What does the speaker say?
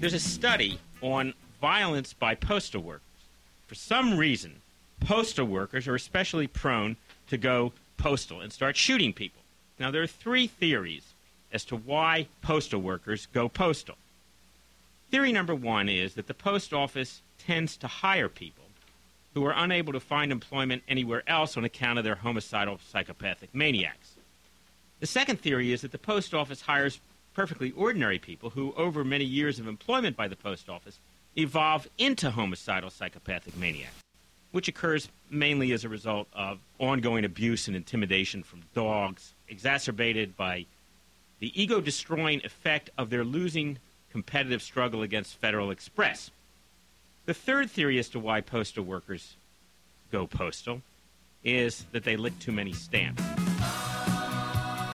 There's a study on violence by postal workers. For some reason, postal workers are especially prone to go postal and start shooting people. Now, there are three theories as to why postal workers go postal. Theory number one is that the post office tends to hire people who are unable to find employment anywhere else on account of their homicidal psychopathic maniacs. The second theory is that the post office hires perfectly ordinary people who, over many years of employment by the post office, evolve into homicidal psychopathic maniacs, which occurs mainly as a result of ongoing abuse and intimidation from dogs, exacerbated by the ego-destroying effect of their losing competitive struggle against Federal Express. The third theory as to why postal workers go postal is that they lick too many stamps.